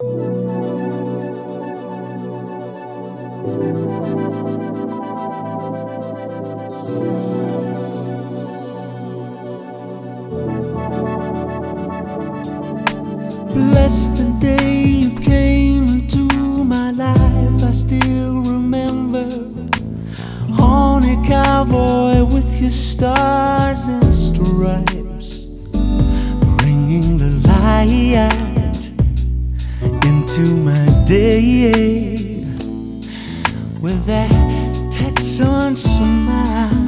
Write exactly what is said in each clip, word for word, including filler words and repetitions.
Blessed the day you came into my life. I still remember, horny cowboy with your stars and stripes, bringing the light into my day with that Texan smile.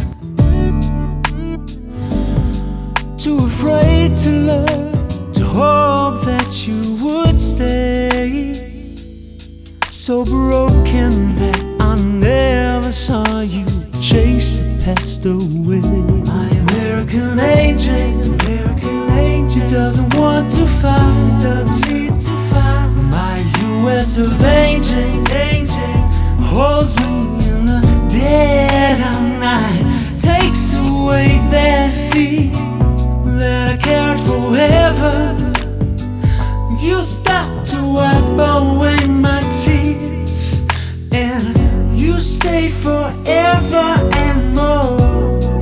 Too afraid to love, to hope that you would stay. So broken that I never saw you chase the past away. My American angel, American angel, doesn't want to fight, doesn't need to fight. My U S of angel, angel, holds me in the dead of night, takes away that fear that I carried forever. You stop to wipe away my tears, and you stay forever and more.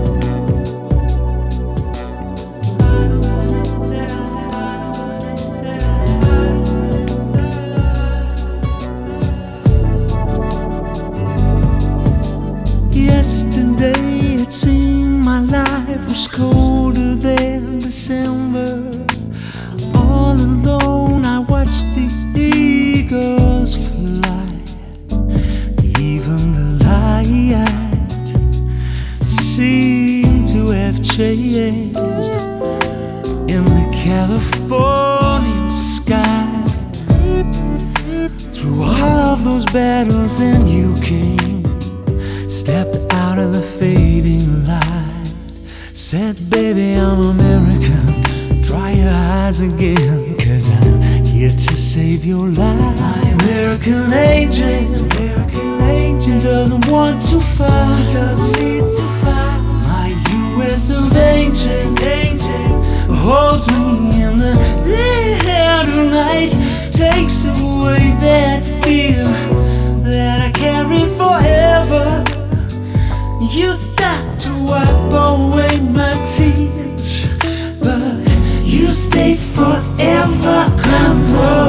Yesterday it seemed my life was colder than December. All alone I watched the eagles fly. Even the light seemed to have changed in the Californian sky. Through all of those battles, then you came, stepped out of the fading light, said, baby, I'm American, dry your eyes again, 'cause I'm here to save your life. My American angel, American angel, doesn't want to fight, doesn't need to fight. My U S of angel, angel, holds me in the dead of night, takes away that fear that I carry forever. You stop to wipe away my tears, but you stay forever and more.